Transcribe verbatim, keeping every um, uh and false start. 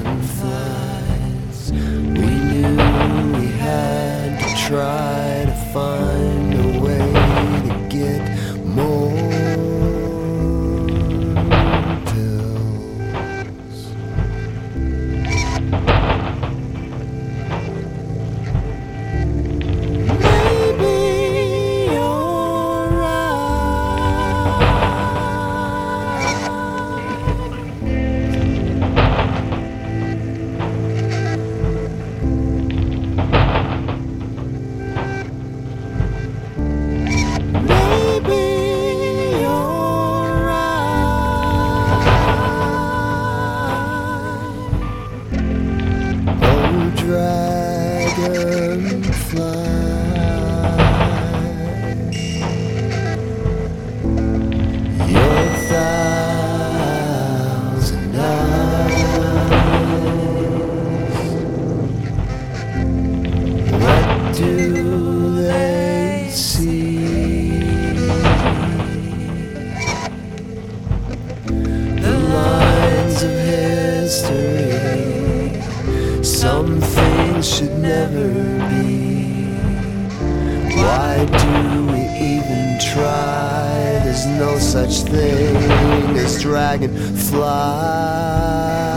dragonflies. We knew we had to try to find a way to get more pills. Maybe you're dragonfly. Your thousand eyes, what do they see? The lines of history. Some things should never be. Why do we even try? There's no such thing as dragonfly.